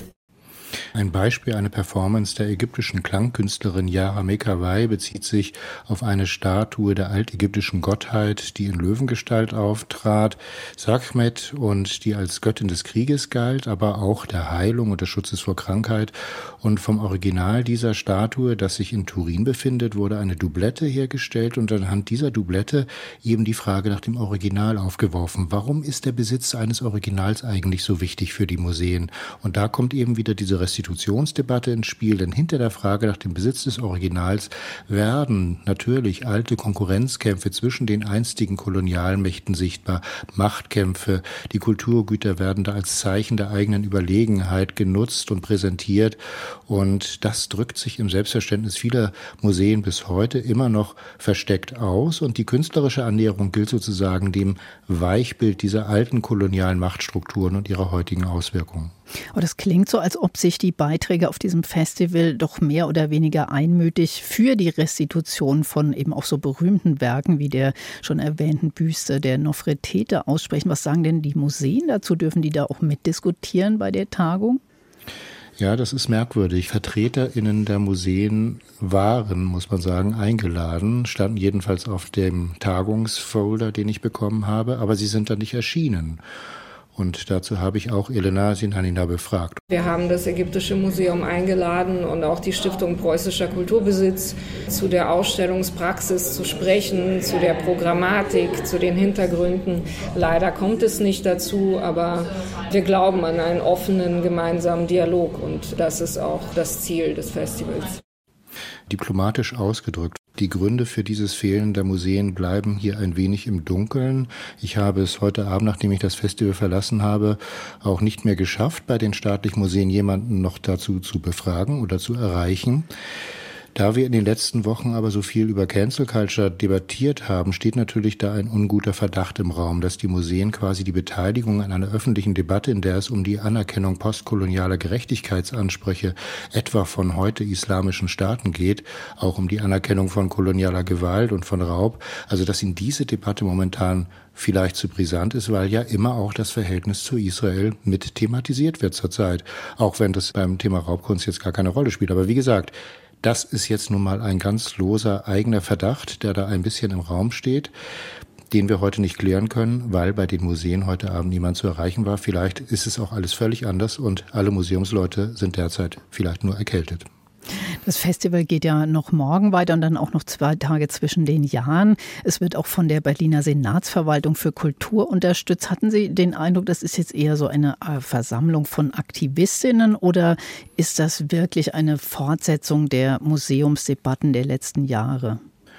Ein Beispiel, eine Performance der ägyptischen Klangkünstlerin Yara Mekawai bezieht sich auf eine Statue der altägyptischen Gottheit, die in Löwengestalt auftrat, Sekhmet, und die als Göttin des Krieges galt, aber auch der Heilung und des Schutzes vor Krankheit. Und vom Original dieser Statue, das sich in Turin befindet, wurde eine Doublette hergestellt und anhand dieser Doublette eben die Frage nach dem Original aufgeworfen. Warum ist der Besitz eines Originals eigentlich so wichtig für die Museen? Und da kommt eben wieder diese Restitutionsdebatte ins Spiel, denn hinter der Frage nach dem Besitz des Originals werden natürlich alte Konkurrenzkämpfe zwischen den einstigen Kolonialmächten sichtbar, Machtkämpfe, die Kulturgüter werden da als Zeichen der eigenen Überlegenheit genutzt und präsentiert und das drückt sich im Selbstverständnis vieler Museen bis heute immer noch versteckt aus und die künstlerische Annäherung gilt sozusagen dem Weichbild dieser alten kolonialen Machtstrukturen und ihrer heutigen Auswirkungen. Aber das klingt so, als ob sich die Beiträge auf diesem Festival doch mehr oder weniger einmütig für die Restitution von eben auch so berühmten Werken wie der schon erwähnten Büste der Nofretete aussprechen. Was sagen denn die Museen dazu? Dürfen die da auch mitdiskutieren bei der Tagung? Ja, das ist merkwürdig. VertreterInnen der Museen waren, muss man sagen, eingeladen, standen jedenfalls auf dem Tagungsfolder, den ich bekommen habe, aber sie sind da nicht erschienen. Und dazu habe ich auch Elena Sinanina befragt. Wir haben das Ägyptische Museum eingeladen und auch die Stiftung Preußischer Kulturbesitz zu der Ausstellungspraxis zu sprechen, zu der Programmatik, zu den Hintergründen. Leider kommt es nicht dazu, aber wir glauben an einen offenen gemeinsamen Dialog und das ist auch das Ziel des Festivals. Diplomatisch ausgedrückt. Die Gründe für dieses Fehlen der Museen bleiben hier ein wenig im Dunkeln. Ich habe es heute Abend, nachdem ich das Festival verlassen habe, auch nicht mehr geschafft, bei den staatlichen Museen jemanden noch dazu zu befragen oder zu erreichen. Da wir in den letzten Wochen aber so viel über Cancel Culture debattiert haben, steht natürlich da ein unguter Verdacht im Raum, dass die Museen quasi die Beteiligung an einer öffentlichen Debatte, in der es um die Anerkennung postkolonialer Gerechtigkeitsansprüche etwa von heute islamischen Staaten geht, auch um die Anerkennung von kolonialer Gewalt und von Raub, also dass in diese Debatte momentan vielleicht zu brisant ist, weil ja immer auch das Verhältnis zu Israel mit thematisiert wird zurzeit, auch wenn das beim Thema Raubkunst jetzt gar keine Rolle spielt. Aber wie gesagt, das ist jetzt nun mal ein ganz loser eigener Verdacht, der da ein bisschen im Raum steht, den wir heute nicht klären können, weil bei den Museen heute Abend niemand zu erreichen war. Vielleicht ist es auch alles völlig anders und alle Museumsleute sind derzeit vielleicht nur erkältet. Das Festival geht ja noch morgen weiter und dann auch noch 2 Tage zwischen den Jahren. Es wird auch von der Berliner Senatsverwaltung für Kultur unterstützt. Hatten Sie den Eindruck, das ist jetzt eher so eine Versammlung von Aktivistinnen oder ist das wirklich eine Fortsetzung der Museumsdebatten der letzten Jahre?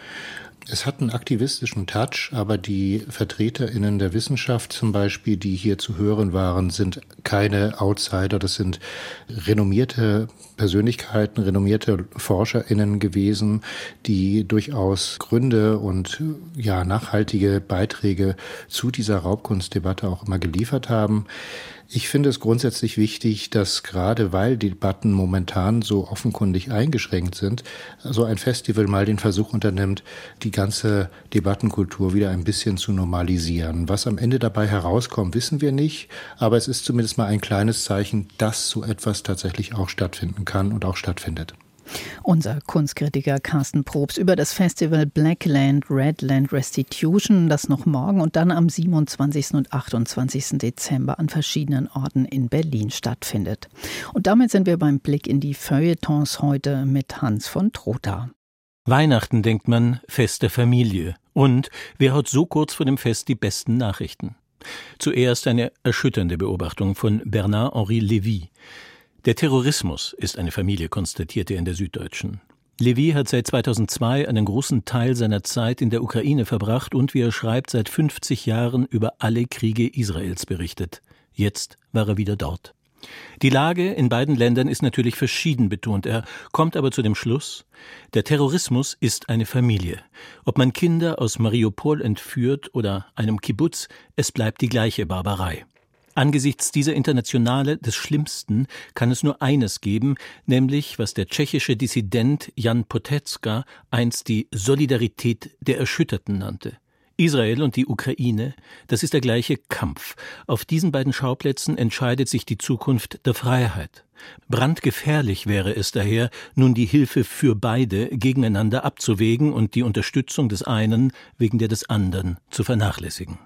Es hat einen aktivistischen Touch, aber die VertreterInnen der Wissenschaft zum Beispiel, die hier zu hören waren, sind keine Outsider. Das sind renommierte Persönlichkeiten, renommierte ForscherInnen gewesen, die durchaus Gründe und ja nachhaltige Beiträge zu dieser Raubkunstdebatte auch immer geliefert haben. Ich finde es grundsätzlich wichtig, dass gerade weil die Debatten momentan so offenkundig eingeschränkt sind, so ein Festival mal den Versuch unternimmt, die ganze Debattenkultur wieder ein bisschen zu normalisieren. Was am Ende dabei herauskommt, wissen wir nicht, aber es ist zumindest mal ein kleines Zeichen, dass so etwas tatsächlich auch stattfinden kann und auch stattfindet. Unser Kunstkritiker Carsten Probst über das Festival Blackland, Redland Restitution, das noch morgen und dann am 27. und 28. Dezember an verschiedenen Orten in Berlin stattfindet. Und damit sind wir beim Blick in die Feuilletons heute mit Hans von Trotha. Weihnachten, denkt man, Fest der Familie. Und wer hat so kurz vor dem Fest die besten Nachrichten? Zuerst eine erschütternde Beobachtung von Bernard-Henri Lévy. Der Terrorismus ist eine Familie, konstatierte er in der Süddeutschen. Lévy hat seit 2002 einen großen Teil seiner Zeit in der Ukraine verbracht und, wie er schreibt, seit 50 Jahren über alle Kriege Israels berichtet. Jetzt war er wieder dort. Die Lage in beiden Ländern ist natürlich verschieden, betont er, kommt aber zu dem Schluss, der Terrorismus ist eine Familie. Ob man Kinder aus Mariupol entführt oder einem Kibbuz, es bleibt die gleiche Barbarei. Angesichts dieser Internationale des Schlimmsten kann es nur eines geben, nämlich was der tschechische Dissident Jan Potecka einst die Solidarität der Erschütterten nannte. Israel und die Ukraine, das ist der gleiche Kampf. Auf diesen beiden Schauplätzen entscheidet sich die Zukunft der Freiheit. Brandgefährlich wäre es daher, nun die Hilfe für beide gegeneinander abzuwägen und die Unterstützung des einen wegen der des anderen zu vernachlässigen.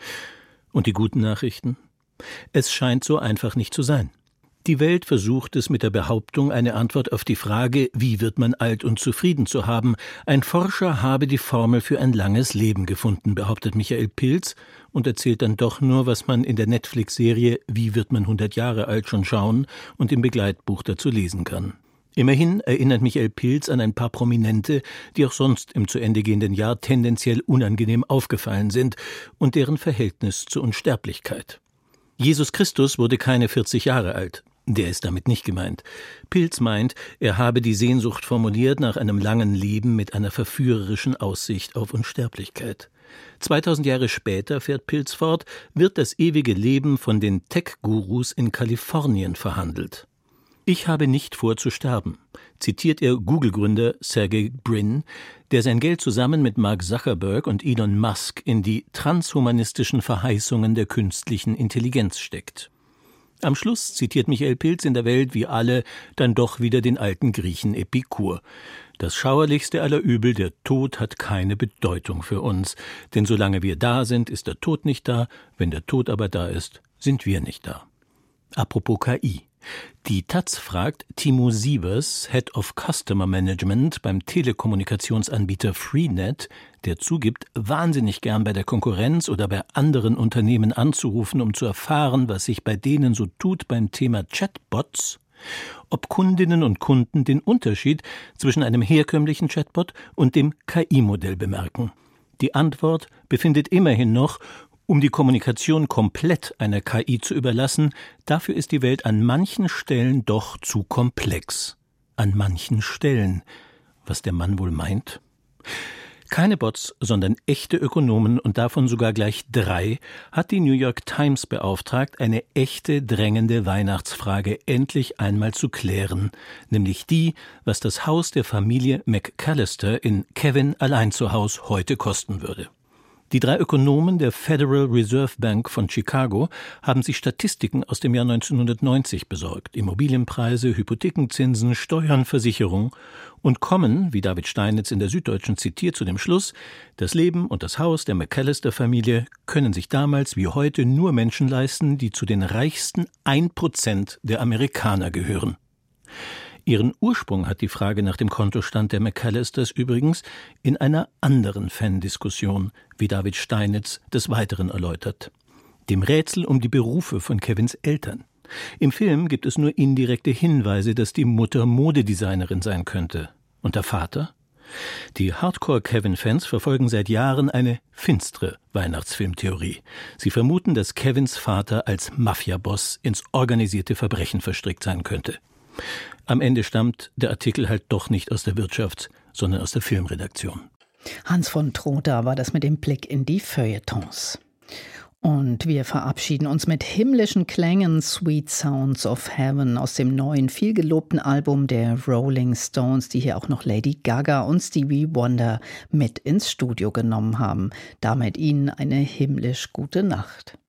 Und die guten Nachrichten? Es scheint so einfach nicht zu sein. Die Welt versucht es mit der Behauptung, eine Antwort auf die Frage, wie wird man alt und zufrieden zu haben. Ein Forscher habe die Formel für ein langes Leben gefunden, behauptet Michael Pilz und erzählt dann doch nur, was man in der Netflix-Serie Wie wird man 100 Jahre alt schon schauen und im Begleitbuch dazu lesen kann. Immerhin erinnert Michael Pilz an ein paar Prominente, die auch sonst im zu Ende gehenden Jahr tendenziell unangenehm aufgefallen sind und deren Verhältnis zur Unsterblichkeit. Jesus Christus wurde keine 40 Jahre alt. Der ist damit nicht gemeint. Pilz meint, er habe die Sehnsucht formuliert nach einem langen Leben mit einer verführerischen Aussicht auf Unsterblichkeit. 2000 Jahre später, fährt Pilz fort, wird das ewige Leben von den Tech-Gurus in Kalifornien verhandelt. Ich habe nicht vor zu sterben, zitiert er Google-Gründer Sergey Brin, der sein Geld zusammen mit Mark Zuckerberg und Elon Musk in die transhumanistischen Verheißungen der künstlichen Intelligenz steckt. Am Schluss zitiert Michael Pilz in der Welt wie alle dann doch wieder den alten Griechen Epikur. Das schauerlichste aller Übel, der Tod hat keine Bedeutung für uns, denn solange wir da sind, ist der Tod nicht da, wenn der Tod aber da ist, sind wir nicht da. Apropos KI. Die Taz fragt Timo Sievers, Head of Customer Management beim Telekommunikationsanbieter Freenet, der zugibt, wahnsinnig gern bei der Konkurrenz oder bei anderen Unternehmen anzurufen, um zu erfahren, was sich bei denen so tut beim Thema Chatbots, ob Kundinnen und Kunden den Unterschied zwischen einem herkömmlichen Chatbot und dem KI-Modell bemerken. Die Antwort befindet immerhin noch: Um die Kommunikation komplett einer KI zu überlassen, dafür ist die Welt an manchen Stellen doch zu komplex. An manchen Stellen. Was der Mann wohl meint? Keine Bots, sondern echte Ökonomen und davon sogar gleich 3 hat die New York Times beauftragt, eine echte, drängende Weihnachtsfrage endlich einmal zu klären, nämlich die, was das Haus der Familie McAllister in Kevin allein zu Haus heute kosten würde. Die 3 Ökonomen der Federal Reserve Bank von Chicago haben sich Statistiken aus dem Jahr 1990 besorgt. Immobilienpreise, Hypothekenzinsen, Steuern, Versicherung und kommen, wie David Steinitz in der Süddeutschen zitiert, zu dem Schluss, das Leben und das Haus der McAllister-Familie können sich damals wie heute nur Menschen leisten, die zu den reichsten 1% der Amerikaner gehören. Ihren Ursprung hat die Frage nach dem Kontostand der McAllisters übrigens in einer anderen Fan-Diskussion, wie David Steinitz des Weiteren erläutert. Dem Rätsel um die Berufe von Kevins Eltern. Im Film gibt es nur indirekte Hinweise, dass die Mutter Modedesignerin sein könnte. Und der Vater? Die Hardcore-Kevin-Fans verfolgen seit Jahren eine finstere Weihnachtsfilmtheorie. Sie vermuten, dass Kevins Vater als Mafia-Boss ins organisierte Verbrechen verstrickt sein könnte. Am Ende stammt der Artikel halt doch nicht aus der Wirtschafts-, sondern aus der Filmredaktion. Hans von Trotha war das mit dem Blick in die Feuilletons. Und wir verabschieden uns mit himmlischen Klängen Sweet Sounds of Heaven aus dem neuen, vielgelobten Album der Rolling Stones, die hier auch noch Lady Gaga und Stevie Wonder mit ins Studio genommen haben. Damit Ihnen eine himmlisch gute Nacht.